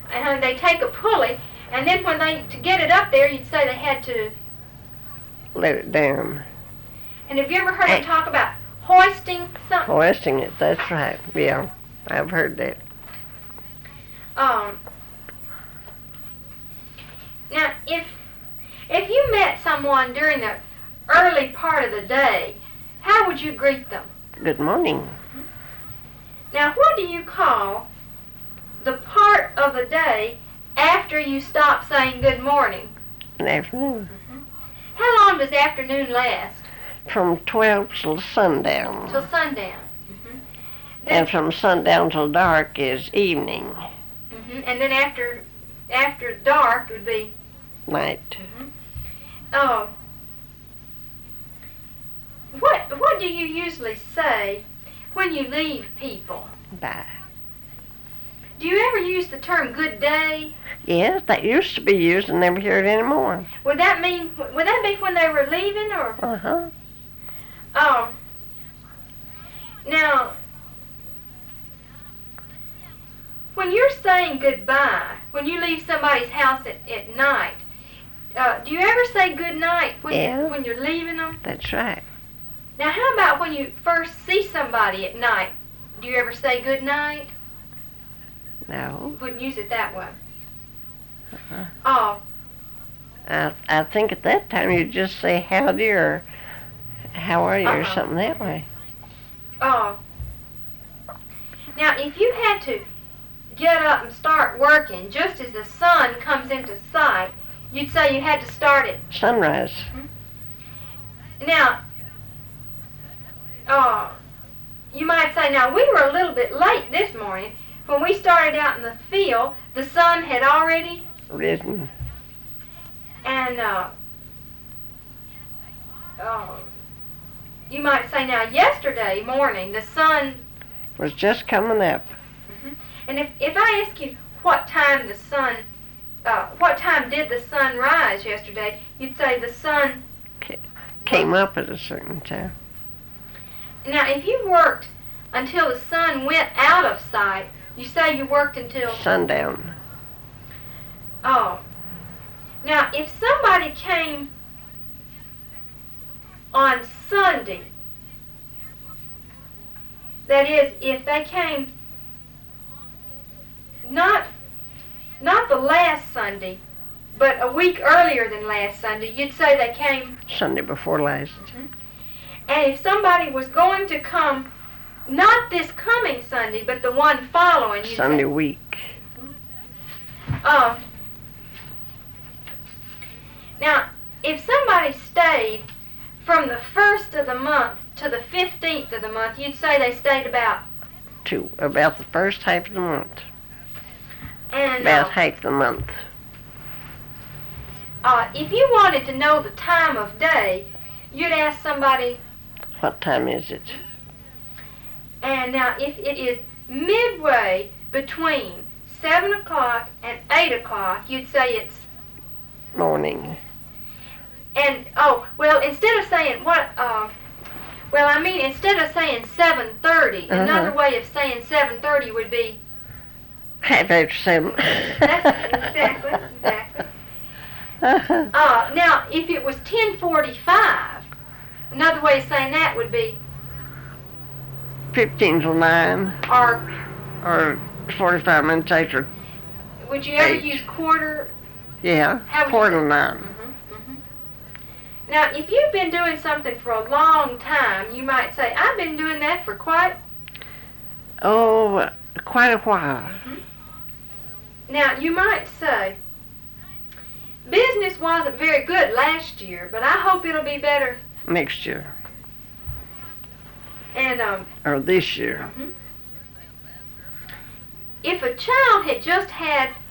and they take a pulley, and then to get it up there, you'd say they had to let it down. And have you ever heard them talk about hoisting something? Hoisting it, that's right. Yeah, I've heard that. Now, if you met someone during the early part of the day, how would you greet them? Good morning. Now, what do you call the part of the day after you stop saying good morning? An afternoon. How long does afternoon last? From 12 till sundown. Till sundown. And from sundown till dark is evening. And then after dark would be night. Oh. What do you usually say when you leave people? Bye. Do you ever use the term good day? Yes, that used to be used and never hear it anymore. Would that be when they were leaving or? Now, when you're saying goodbye, when you leave somebody's house at night, do you ever say good night when you're leaving them? That's right. Now, how about when you first see somebody at night? Do you ever say good night? No. Wouldn't use it that way. I think at that time you'd just say howdy or how are you or something that way. Now, if you had to get up and start working just as the sun comes into sight, you'd say you had to start at sunrise. Now, you might say, now we were a little bit late this morning. When we started out in the field, the sun had already risen. And you might say, now yesterday morning the sun was just coming up. And if I ask you what time did the sun rise yesterday, you'd say the sun came up at a certain time. Now, if you worked until the sun went out of sight, you say you worked until sundown. Now, if somebody came on Sunday, that is, if they came not the last Sunday, but a week earlier than last Sunday, you'd say they came Sunday before last. And if somebody was going to come, not this coming Sunday, but the one following, you'd Sunday say, week. Now, if somebody stayed from the 1st of the month to the 15th of the month, you'd say they stayed about the first half of the month. And about half the month. If you wanted to know the time of day, you'd ask somebody, what time is it? And now, if it is midway between 7 o'clock and 8 o'clock, you'd say it's morning. And, instead of saying instead of saying 7:30, another way of saying 7:30 would be half after 7. That's exactly. Now, if it was 10:45, another way of saying that would be 15 till 9. Or 45 minutes after. Would you ever use quarter? Yeah, quarter to 9. Now, if you've been doing something for a long time, you might say, I've been doing that for quite a while. Now, you might say, business wasn't very good last year, but I hope it'll be better next year. And or this year. If a child had just had